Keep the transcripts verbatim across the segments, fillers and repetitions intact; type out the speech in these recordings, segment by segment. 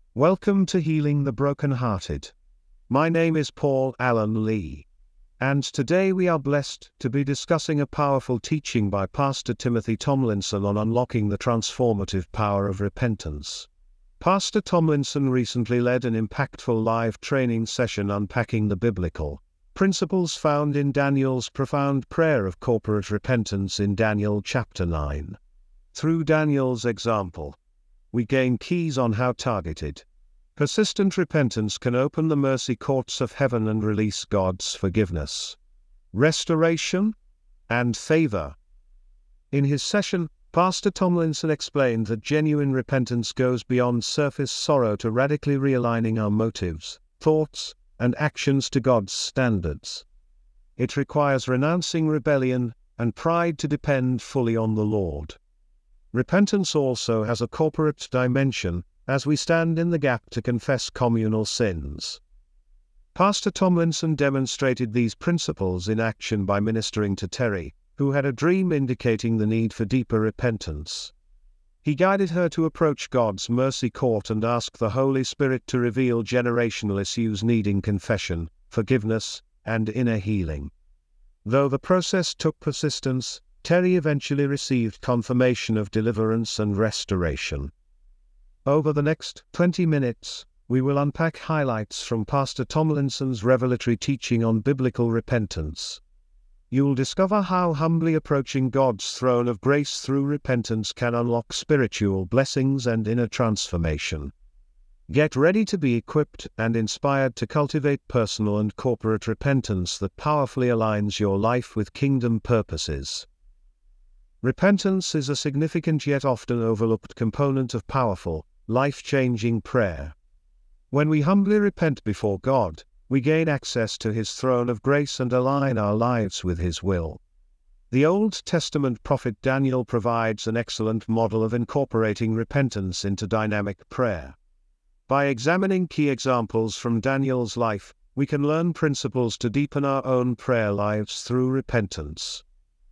Welcome to Healing the Brokenhearted. My name is Paul Allen Lee. And today we are blessed to be discussing a powerful teaching by Pastor Timothy Tomlinson on unlocking the transformative power of repentance. Pastor Tomlinson recently led an impactful live training session unpacking the biblical principles found in Daniel's profound prayer of corporate repentance in Daniel chapter nine. Through Daniel's example, we gain keys on how targeted, persistent repentance can open the mercy courts of heaven and release God's forgiveness, restoration, and favor. In his session, Pastor Tomlinson explained that genuine repentance goes beyond surface sorrow to radically realigning our motives, thoughts, and actions to God's standards. It requires renouncing rebellion and pride to depend fully on the Lord. Repentance also has a corporate dimension, as we stand in the gap to confess communal sins. Pastor Tomlinson demonstrated these principles in action by ministering to Terry, who had a dream indicating the need for deeper repentance. He guided her to approach God's mercy court and ask the Holy Spirit to reveal generational issues needing confession, forgiveness, and inner healing. Though the process took persistence, Terry eventually received confirmation of deliverance and restoration. Over the next twenty minutes, we will unpack highlights from Pastor Tomlinson's revelatory teaching on biblical repentance. You'll discover how humbly approaching God's throne of grace through repentance can unlock spiritual blessings and inner transformation. Get ready to be equipped and inspired to cultivate personal and corporate repentance that powerfully aligns your life with kingdom purposes. Repentance is a significant yet often overlooked component of powerful, life-changing prayer. When we humbly repent before God, we gain access to His throne of grace and align our lives with His will. The Old Testament prophet Daniel provides an excellent model of incorporating repentance into dynamic prayer. By examining key examples from Daniel's life, we can learn principles to deepen our own prayer lives through repentance.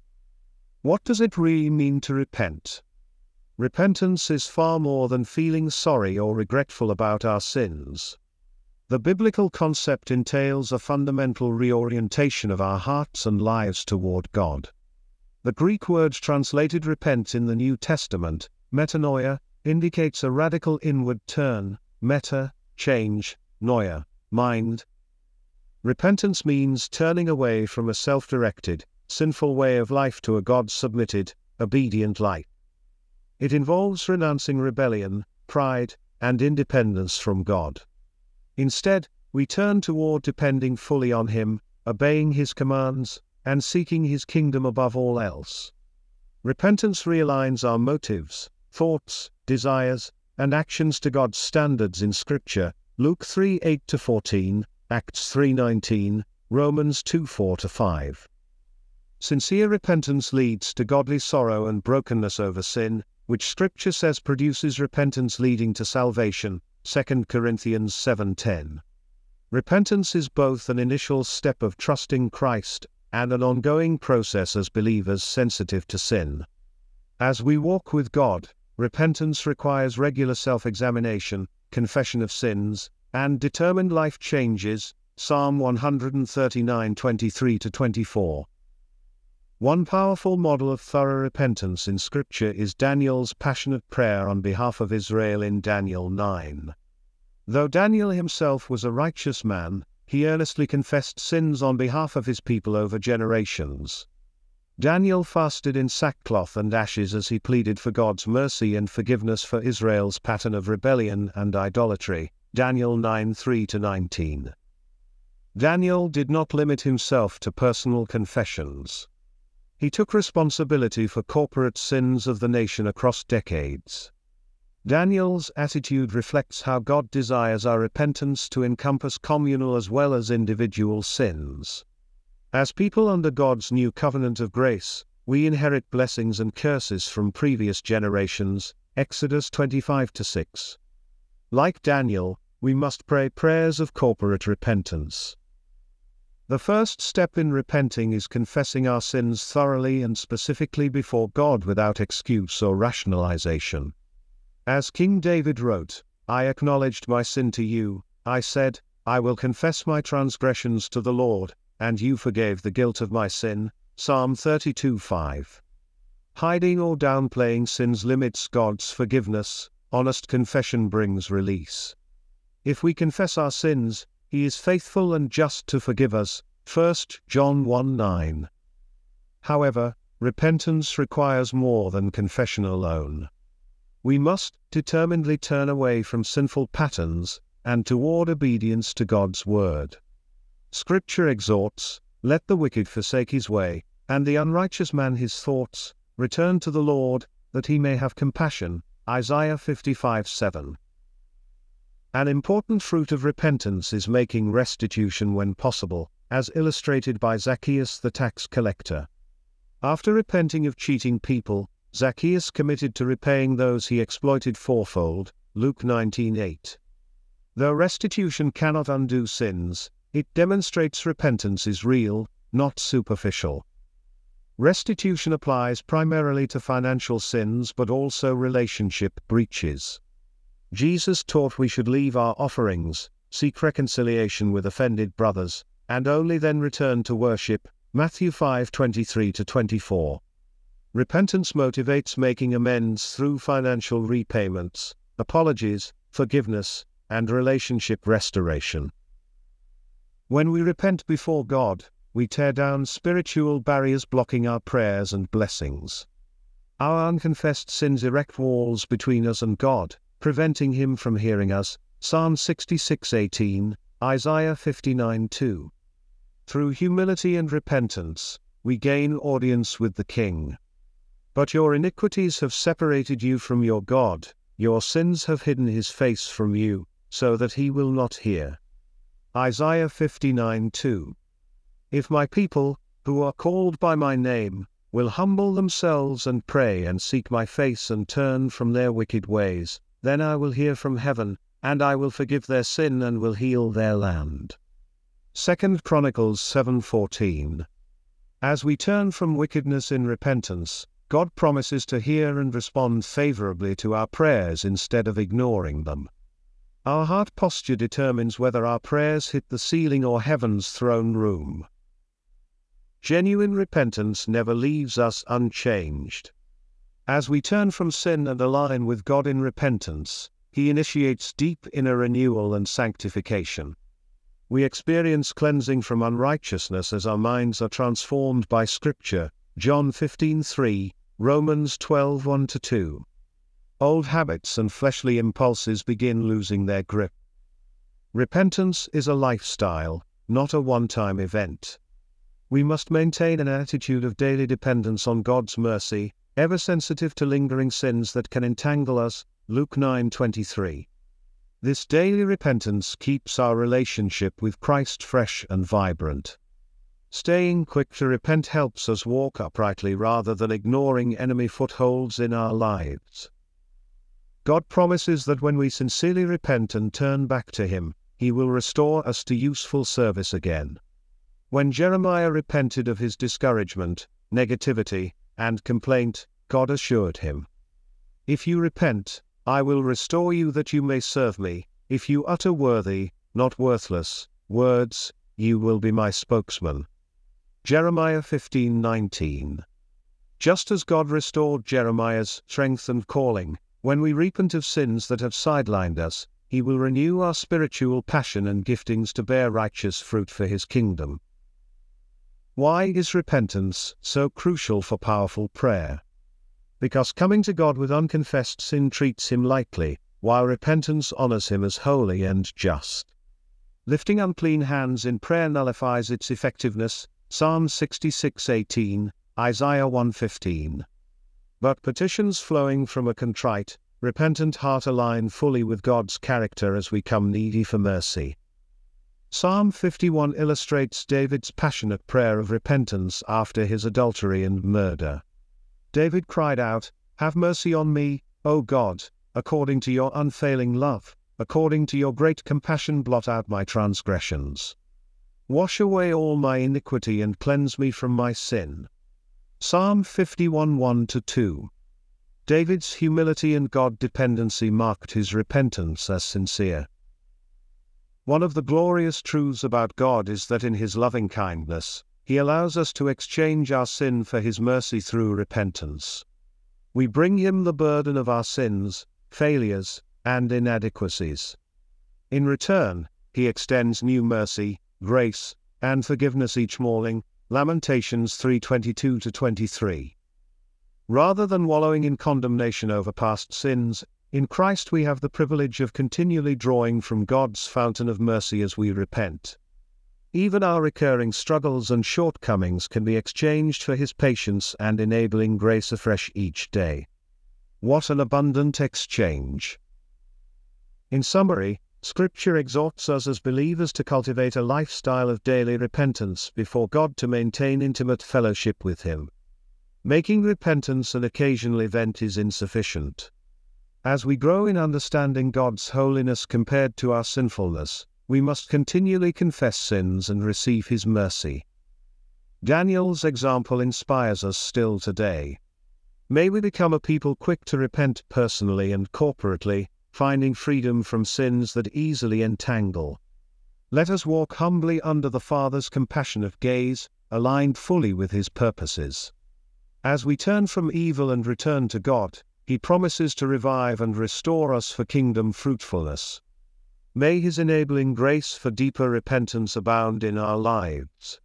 What does it really mean to repent? Repentance is far more than feeling sorry or regretful about our sins. The biblical concept entails a fundamental reorientation of our hearts and lives toward God. The Greek word translated repent in the New Testament, metanoia, indicates a radical inward turn, meta, change, noia, mind. Repentance means turning away from a self-directed, sinful way of life to a God-submitted, obedient life. It involves renouncing rebellion, pride, and independence from God. Instead, we turn toward depending fully on Him, obeying His commands, and seeking His kingdom above all else. Repentance realigns our motives, thoughts, desires, and actions to God's standards in Scripture, Luke three eight to fourteen, Acts three nineteen, Romans two four to five. Sincere repentance leads to godly sorrow and brokenness over sin, which Scripture says produces repentance leading to salvation, Second Corinthians seven ten. Repentance is both an initial step of trusting Christ, and an ongoing process as believers sensitive to sin. As we walk with God, repentance requires regular self-examination, confession of sins, and determined life changes, Psalm one thirty-nine twenty-three to twenty-four. One powerful model of thorough repentance in Scripture is Daniel's passionate prayer on behalf of Israel in Daniel nine. Though Daniel himself was a righteous man, he earnestly confessed sins on behalf of his people over generations. Daniel fasted in sackcloth and ashes as he pleaded for God's mercy and forgiveness for Israel's pattern of rebellion and idolatry, Daniel nine three to nineteen. Daniel did not limit himself to personal confessions. He took responsibility for corporate sins of the nation across decades. Daniel's attitude reflects how God desires our repentance to encompass communal as well as individual sins. As people under God's new covenant of grace, we inherit blessings and curses from previous generations, Exodus twenty-five to six. Like Daniel, we must pray prayers of corporate repentance. The first step in repenting is confessing our sins thoroughly and specifically before God without excuse or rationalization. As King David wrote, I acknowledged my sin to you. I said, I will confess my transgressions to the Lord, and you forgave the guilt of my sin. Psalm thirty-two five. Hiding or downplaying sins limits God's forgiveness. Honest confession brings release. If we confess our sins, He is faithful and just to forgive us. First John one nine. However, repentance requires more than confession alone. We must determinedly turn away from sinful patterns, and toward obedience to God's word. Scripture exhorts, let the wicked forsake his way, and the unrighteous man his thoughts, return to the Lord, that he may have compassion. Isaiah fifty-five seven. An important fruit of repentance is making restitution when possible, as illustrated by Zacchaeus the tax collector. After repenting of cheating people, Zacchaeus committed to repaying those he exploited fourfold. Luke nineteen eight. Though restitution cannot undo sins, it demonstrates repentance is real, not superficial. Restitution applies primarily to financial sins but also relationship breaches. Jesus taught we should leave our offerings, seek reconciliation with offended brothers, and only then return to worship. Matthew five twenty-three to twenty-four. Repentance motivates making amends through financial repayments, apologies, forgiveness, and relationship restoration. When we repent before God, we tear down spiritual barriers blocking our prayers and blessings. Our unconfessed sins erect walls between us and God, preventing Him from hearing us. Psalm sixty-six eighteen, Isaiah fifty-nine two. Through humility and repentance, we gain audience with the King. But your iniquities have separated you from your God, your sins have hidden His face from you, so that He will not hear. Isaiah fifty-nine two. If my people, who are called by my name, will humble themselves and pray and seek my face and turn from their wicked ways, then I will hear from heaven, and I will forgive their sin and will heal their land. Second Chronicles seven fourteen. As we turn from wickedness in repentance, God promises to hear and respond favorably to our prayers instead of ignoring them. Our heart posture determines whether our prayers hit the ceiling or heaven's throne room. Genuine repentance never leaves us unchanged. As we turn from sin and align with God in repentance, He initiates deep inner renewal and sanctification. We experience cleansing from unrighteousness as our minds are transformed by Scripture. John fifteen three, Romans twelve one to two. Old habits and fleshly impulses begin losing their grip. Repentance is a lifestyle, not a one-time event. We must maintain an attitude of daily dependence on God's mercy, ever sensitive to lingering sins that can entangle us. Luke nine twenty-three. This daily repentance keeps our relationship with Christ fresh and vibrant. Staying quick to repent helps us walk uprightly rather than ignoring enemy footholds in our lives. God promises that when we sincerely repent and turn back to Him, He will restore us to useful service again. When Jeremiah repented of his discouragement, negativity, and complaint, God assured him, "If you repent, I will restore you that you may serve me. If you utter worthy, not worthless, words, you will be my spokesman." Jeremiah fifteen nineteen. Just as God restored Jeremiah's strength and calling, when we repent of sins that have sidelined us, He will renew our spiritual passion and giftings to bear righteous fruit for His kingdom. Why is repentance so crucial for powerful prayer? Because coming to God with unconfessed sin treats Him lightly, while repentance honors Him as holy and just. Lifting unclean hands in prayer nullifies its effectiveness. Psalm sixty-six eighteen, Isaiah one fifteen. But petitions flowing from a contrite, repentant heart align fully with God's character as we come needy for mercy. Psalm fifty-one illustrates David's passionate prayer of repentance after his adultery and murder. David cried out, "Have mercy on me, O God, according to your unfailing love, according to your great compassion blot out my transgressions. Wash away all my iniquity and cleanse me from my sin." Psalm fifty-one one to two. David's humility and God-dependency marked his repentance as sincere. One of the glorious truths about God is that in his loving kindness, he allows us to exchange our sin for his mercy through repentance. We bring him the burden of our sins, failures, and inadequacies. In return, he extends new mercy, grace, and forgiveness each morning, Lamentations three twenty-two to twenty-three. Rather than wallowing in condemnation over past sins, in Christ we have the privilege of continually drawing from God's fountain of mercy as we repent. Even our recurring struggles and shortcomings can be exchanged for his patience and enabling grace afresh each day. What an abundant exchange! In summary, Scripture exhorts us as believers to cultivate a lifestyle of daily repentance before God to maintain intimate fellowship with him. Making repentance an occasional event is insufficient. As we grow in understanding God's holiness compared to our sinfulness, we must continually confess sins and receive his mercy. Daniel's example inspires us still today. May we become a people quick to repent personally and corporately, finding freedom from sins that easily entangle. Let us walk humbly under the Father's compassionate gaze, aligned fully with his purposes. As we turn from evil and return to God, he promises to revive and restore us for kingdom fruitfulness. May his enabling grace for deeper repentance abound in our lives.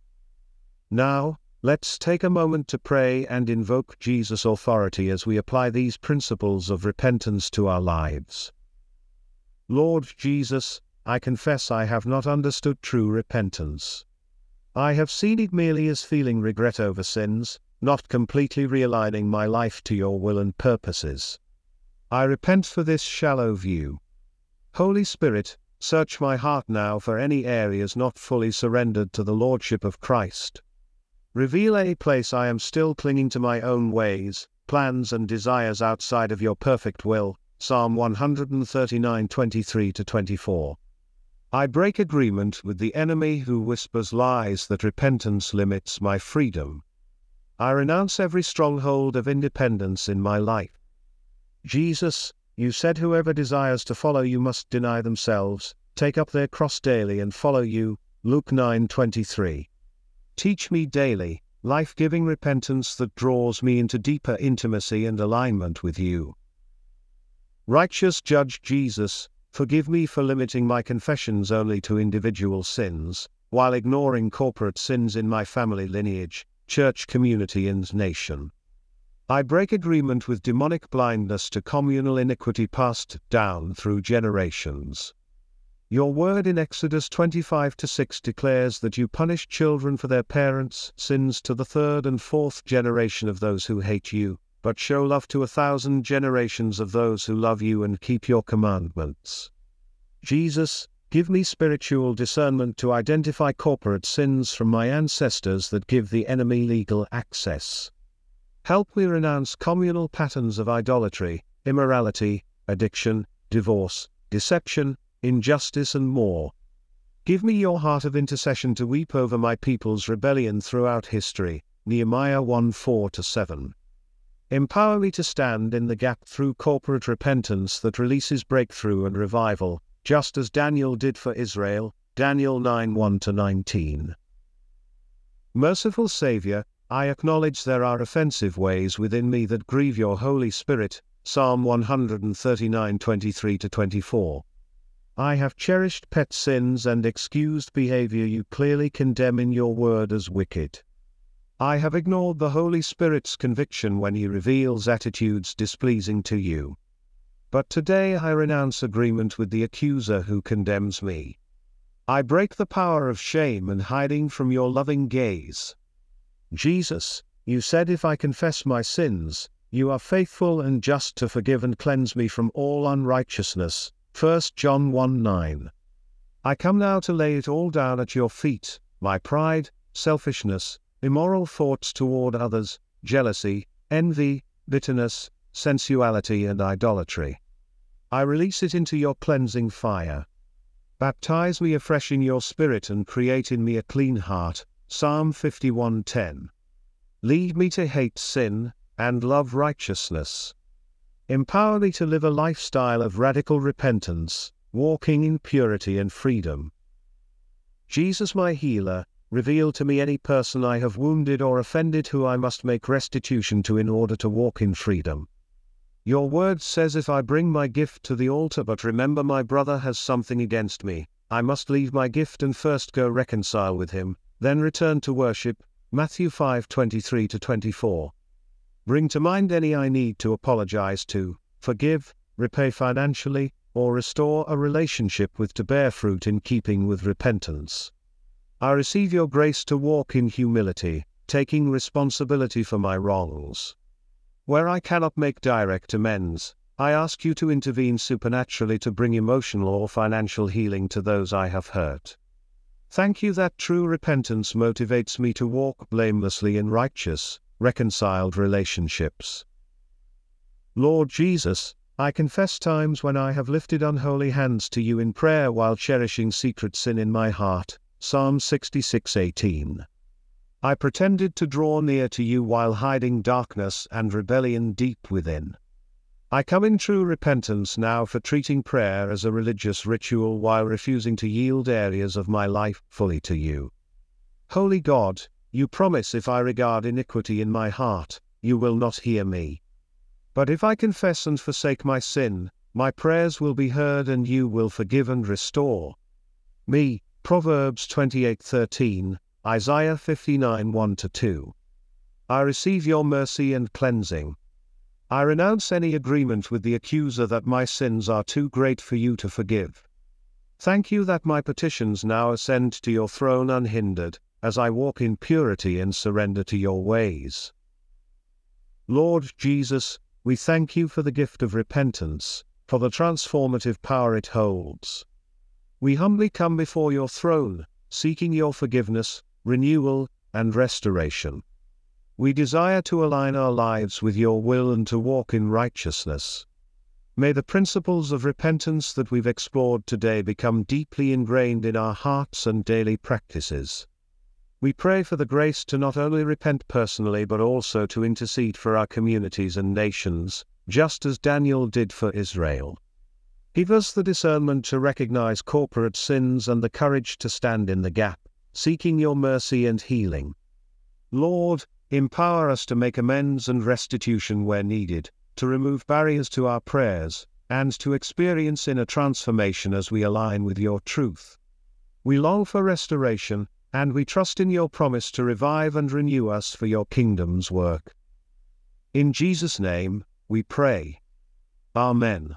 Now, let's take a moment to pray and invoke Jesus' authority as we apply these principles of repentance to our lives. Lord Jesus, I confess I have not understood true repentance. I have seen it merely as feeling regret over sins, not completely realigning my life to your will and purposes. I repent for this shallow view. Holy Spirit, search my heart now for any areas not fully surrendered to the Lordship of Christ. Reveal any place I am still clinging to my own ways, plans and desires outside of your perfect will. Psalm one thirty-nine twenty-three to twenty-four. I break agreement with the enemy who whispers lies that repentance limits my freedom. I renounce every stronghold of independence in my life. Jesus, you said whoever desires to follow you must deny themselves, take up their cross daily and follow you. Luke nine twenty-three. Teach me daily, life-giving repentance that draws me into deeper intimacy and alignment with you. Righteous Judge Jesus, forgive me for limiting my confessions only to individual sins, while ignoring corporate sins in my family lineage, church community and nation. I break agreement with demonic blindness to communal iniquity passed down through generations. Your word in Exodus twenty-five to six declares that you punish children for their parents' sins to the third and fourth generation of those who hate you, but show love to a thousand generations of those who love you and keep your commandments. Jesus, give me spiritual discernment to identify corporate sins from my ancestors that give the enemy legal access. Help me renounce communal patterns of idolatry, immorality, addiction, divorce, deception, injustice and more. Give me your heart of intercession to weep over my people's rebellion throughout history. Nehemiah one four to seven. Empower me to stand in the gap through corporate repentance that releases breakthrough and revival, just as Daniel did for Israel. Daniel nine one to nineteen. Merciful Savior, I acknowledge there are offensive ways within me that grieve your Holy Spirit. Psalm one thirty-nine twenty-three to twenty-four. I have cherished pet sins and excused behavior you clearly condemn in your word as wicked. I have ignored the Holy Spirit's conviction when he reveals attitudes displeasing to you. But today I renounce agreement with the accuser who condemns me. I break the power of shame and hiding from your loving gaze. Jesus, you said if I confess my sins, you are faithful and just to forgive and cleanse me from all unrighteousness. First John one nine. I come now to lay it all down at your feet, my pride, selfishness, immoral thoughts toward others, jealousy, envy, bitterness, sensuality and idolatry. I release it into your cleansing fire. Baptize me afresh in your Spirit and create in me a clean heart. Psalm fifty-one ten. Lead me to hate sin, and love righteousness. Empower me to live a lifestyle of radical repentance, walking in purity and freedom. Jesus, my healer, reveal to me any person I have wounded or offended who I must make restitution to in order to walk in freedom. Your word says, if I bring my gift to the altar but remember my brother has something against me, I must leave my gift and first go reconcile with him, then return to worship. Matthew five twenty-three to twenty-four. Bring to mind any I need to apologize to, forgive, repay financially, or restore a relationship with to bear fruit in keeping with repentance. I receive your grace to walk in humility, taking responsibility for my wrongs. Where I cannot make direct amends, I ask you to intervene supernaturally to bring emotional or financial healing to those I have hurt. Thank you that true repentance motivates me to walk blamelessly in righteous, reconciled relationships. Lord Jesus, I confess times when I have lifted unholy hands to you in prayer while cherishing secret sin in my heart. Psalm sixty-six eighteen. I pretended to draw near to you while hiding darkness and rebellion deep within. I come in true repentance now for treating prayer as a religious ritual while refusing to yield areas of my life fully to you. Holy God, you promise if I regard iniquity in my heart, you will not hear me. But if I confess and forsake my sin, my prayers will be heard and you will forgive and restore me. Proverbs twenty-eight thirteen, Isaiah fifty-nine one to two. I receive your mercy and cleansing. I renounce any agreement with the accuser that my sins are too great for you to forgive. Thank you that my petitions now ascend to your throne unhindered, as I walk in purity and surrender to your ways. Lord Jesus, we thank you for the gift of repentance, for the transformative power it holds. We humbly come before your throne, seeking your forgiveness, renewal, and restoration. We desire to align our lives with your will and to walk in righteousness. May the principles of repentance that we've explored today become deeply ingrained in our hearts and daily practices. We pray for the grace to not only repent personally but also to intercede for our communities and nations, just as Daniel did for Israel. Give us the discernment to recognize corporate sins and the courage to stand in the gap, seeking your mercy and healing. Lord, empower us to make amends and restitution where needed, to remove barriers to our prayers, and to experience inner transformation as we align with your truth. We long for restoration, and we trust in your promise to revive and renew us for your kingdom's work. In Jesus' name, we pray. Amen.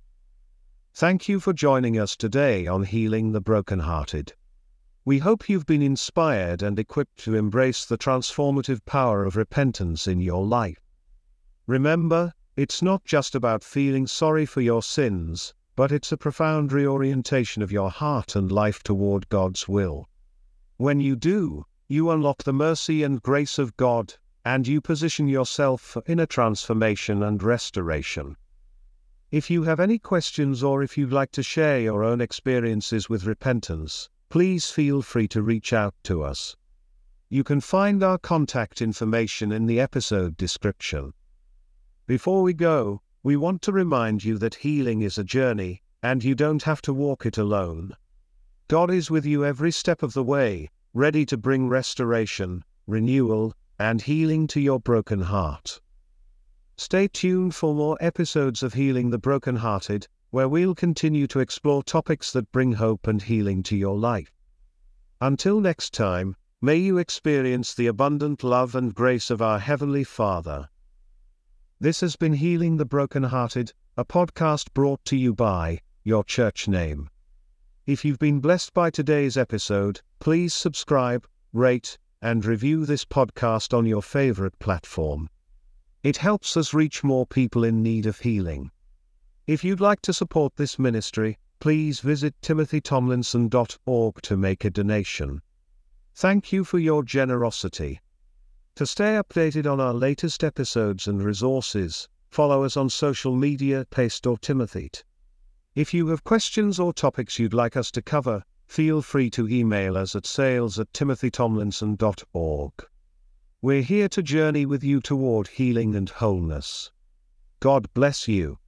Thank you for joining us today on Healing the Brokenhearted. We hope you've been inspired and equipped to embrace the transformative power of repentance in your life. Remember, it's not just about feeling sorry for your sins, but it's a profound reorientation of your heart and life toward God's will. When you do, you unlock the mercy and grace of God, and you position yourself for inner transformation and restoration. If you have any questions or if you'd like to share your own experiences with repentance, please feel free to reach out to us. You can find our contact information in the episode description. Before we go, we want to remind you that healing is a journey, and you don't have to walk it alone. God is with you every step of the way, ready to bring restoration, renewal, and healing to your broken heart. Stay tuned for more episodes of Healing the Brokenhearted, where we'll continue to explore topics that bring hope and healing to your life. Until next time, may you experience the abundant love and grace of our Heavenly Father. This has been Healing the Brokenhearted, a podcast brought to you by Your Church Name. If you've been blessed by today's episode, please subscribe, rate, and review this podcast on your favorite platform. It helps us reach more people in need of healing. If you'd like to support this ministry, please visit timothy tomlinson dot org to make a donation. Thank you for your generosity. To stay updated on our latest episodes and resources, follow us on social media, Pastor Timothy. If you have questions or topics you'd like us to cover, feel free to email us at sales at timothy tomlinson dot org. We're here to journey with you toward healing and wholeness. God bless you.